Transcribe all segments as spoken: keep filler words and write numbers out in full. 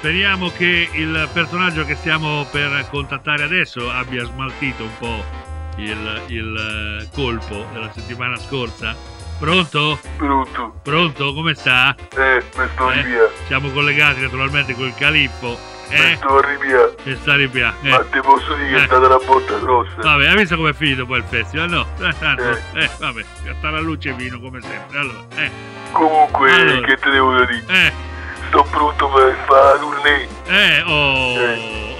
speriamo che il personaggio che stiamo per contattare adesso abbia smaltito un po' il, il uh, colpo della settimana scorsa. Pronto? Pronto. Pronto? Come sta? Eh, mi sto eh, via. Siamo collegati naturalmente col Califfo. Eh? Mi sto via. E sta via. Eh. Ma te posso dire che eh. è stata una botta grossa. Vabbè, hai visto com'è finito poi il festival? No, eh, tanto, eh. eh, vabbè, sta la luce e vino come sempre. Allora, eh. Comunque, allora. che te devo dire? Eh. Sto pronto per fare la tournée. Eh, oh, eh.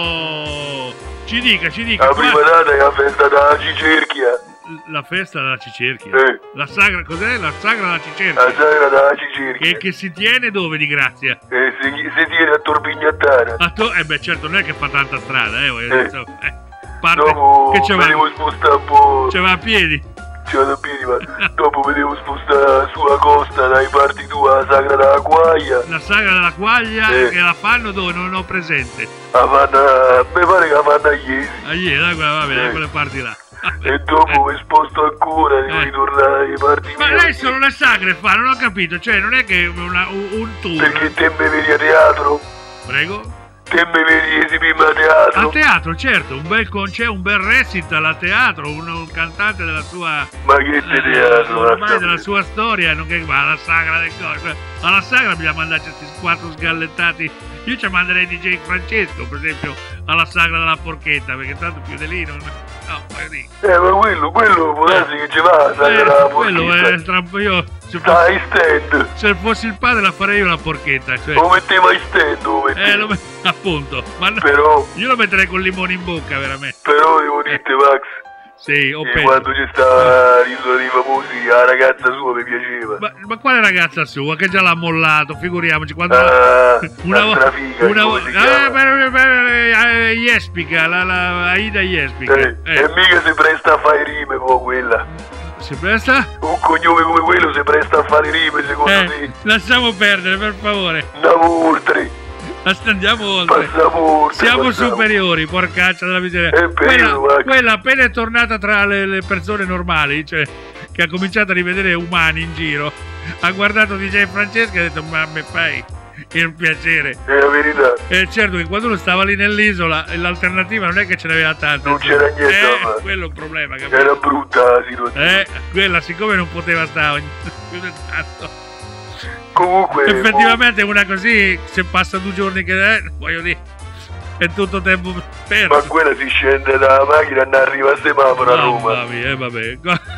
oh. Ci dica, ci dica. La prima data è la festa della Cicerchia. La festa della Cicerchia? Eh. La sagra, cos'è? La sagra della Cicerchia? La sagra della Cicerchia. E che si tiene dove di Grazia? Eh, si, si tiene a Torpignattara. A to- eh beh, certo, non è che fa tanta strada, eh. eh. So, eh. Parte, dopo che ce mi va? devo spostare un po'. Ce va a piedi? Ci vado a piedi, ma dopo mi devo spostare sulla costa dai parti tua, la sagra della Quaglia. La sagra della Quaglia eh. che la fanno dove non ho presente. La fanno, mi pare che la fanno a Iesi. A Iesi, da quella, vabbè, eh. da quelle parti là. E dopo mi sposto ancora, devo eh. ritornare ai parti Ma miei. lei solo le sagre fa, non ho capito, cioè non è che una, un, un tour. Perché te mi vedi a teatro? Prego? Te mi vedi esibirmi a teatro? A teatro, certo, un bel concerto, un bel recital a teatro, un, un cantante della sua... Ma che te eh, teatro? ormai della sua storia, non che ma alla sagra del coso. Alla sagra bisogna mandarci questi quattro sgallettati. Io ci manderei D J Francesco, per esempio, alla sagra della porchetta, perché tanto più di lì non... No, voglio dire. Eh, ma quello, quello può darsi che ci va la sagra eh, della quello porchetta. è tra... io... Se Stai fossi, stand. se fossi il padre la farei io la porchetta, cioè... Lo mettevo ai stand, lo mettevo. Eh, lo met- appunto. Ma no, però... io lo metterei con limone in bocca, veramente. Però devo dirti, Max... Sì, ho che penso. quando c'è stata l'isola dei famosi, la ragazza sua mi piaceva. Ma, ma quale ragazza sua che già l'ha mollato, figuriamoci quando ah, una volta figa, una come volta si chiama? eh, Jespica, la, la Aida Jespica. Eh, Eh. E mica si presta a fare rime come quella. Si presta? Un cognome come quello si presta a fare rime, secondo Eh, te? lasciamo perdere, per favore. Andiamo oltre. Andiamo oltre. Passiamo oltre. Siamo passiamo. superiori, porcaccia della miseria. È vero, Quella, Max. quella appena è tornata tra le, le persone normali, cioè che ha cominciato a rivedere umani in giro, ha guardato D J Francesco e ha detto ma me fai il piacere. È la verità. E certo che quando uno stava lì nell'isola l'alternativa non è che ce n'aveva tanta. Non c'era niente da Eh, fare. quello è un problema, capito? Era brutta la situazione. Eh, quella siccome non poteva stare più di tanto. Comunque... Effettivamente una così, se passa due giorni che eh, voglio dire, è tutto tempo perso. Ma quella si scende dalla macchina e non arriva a semaforo a Roma. Mamma mia, eh, vabbè.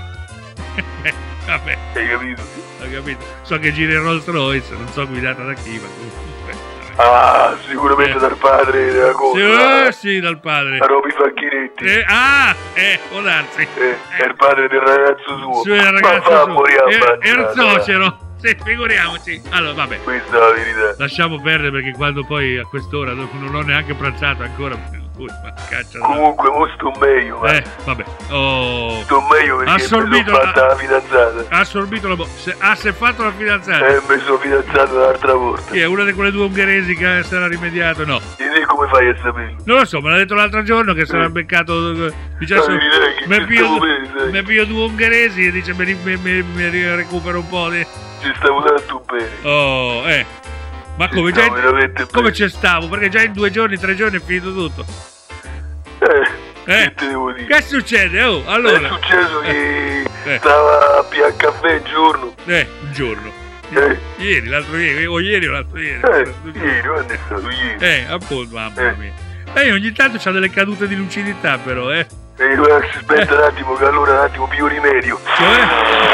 Vabbè, Hai capito? ho capito. So che gira in Rolls Royce, non so guidata da chi, ma comunque. vabbè. Ah, sicuramente Eh. dal padre della cosa. Sì, eh, sì, dal padre. A Roby Facchinetti. Eh, ah, eh, può darsi. Eh, è il padre del ragazzo suo. Sì, il Ma ragazzo fa suo. morire a Eh, ammazzare, Erzocero. Sì, figuriamoci. Allora, vabbè. Questa è la verità. Lasciamo perdere perché quando poi a quest'ora dopo non ho neanche pranzato ancora. Ui, ma caccia. Comunque, mo sto meglio, ma Eh, vabbè. Oh. sto meglio perché mi Assorbito sono la- fatta la fidanzata. Ha assorbito la bo- se- Ah, si è fatto la fidanzata. E mi sono fidanzato l'altra volta. Chi è? Una di quelle due ungheresi che si era rimediato? No. E te come fai a saperlo? Non lo so, me l'ha detto l'altro giorno che si era beccato. Dice adesso. Eh, direi che Mi ci piglio, stavo bene, sai. mi piglio due ungheresi e dice mi, ri- mi, mi, mi recupero un po' di. Ci stavo tanto bene. Oh, eh. Ma Ci come già. stavo veramente Come bene. ci stavo? Perché già in due giorni, tre giorni è finito tutto. Eh, Eh. che te devo dire? Che succede? Oh, allora. È successo che Eh. stava a P H Caffè un giorno. Eh, un giorno. Eh. Ieri, l'altro ieri, o ieri o l'altro ieri. Eh, Due giorni. ieri, quando è stato ieri? Eh, appunto, mamma Eh. mia. E ogni tanto c'ha delle cadute di lucidità, però, eh. E Max, aspetta un attimo che allora un attimo più rimedio. Cioè?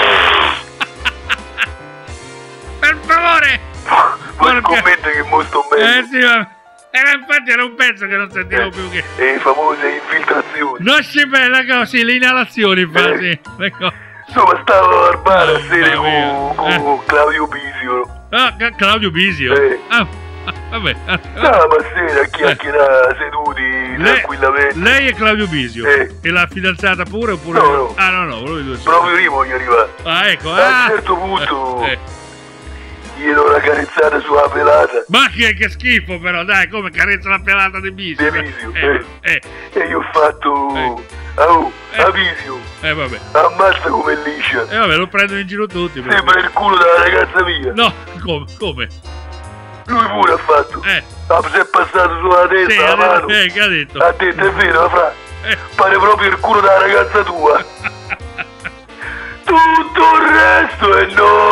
Per favore! Poi Porca- scommettere che mo sto meglio. Eh sì, ma. Eh, infatti era un pezzo che non sentivo Eh, più che. E famose infiltrazioni. Non si bella cosa, sì, le inalazioni, infatti. Eh. Ecco. Insomma, stavo al bar a sera Mamma mia. con, con Claudio Bisio. Ah, Ca- Claudio Bisio. Eh. Ah, ah, vabbè. Ah, ah. Stavamo a sera a chiacchierare seduti Lei, tranquillamente. lei è Claudio Bisio. Eh. E la fidanzata pure oppure. No, no. Ah, no, no, voi due. Proprio io voglio arrivare. Ah, ecco. A un Ah. certo punto Eh, eh. gli do una carezzata sulla pelata. Ma che, che schifo, però, dai, come carezza la pelata di Bisio. Di Bisio, Eh, eh, E io ho fatto... Eh. Oh, Eh. a Bisio. eh, vabbè. Ammazza come liscia. E vabbè, lo prendono in giro tutti. però. Sembra il culo della ragazza mia. No, come? Come? lui pure ha fatto. Eh. Ah, si è passato sulla testa Sì, la ha mano. detto, eh, che ha detto? Ha detto, è vero, fra. Eh. Pare proprio il culo della ragazza tua. Tutto il resto è no.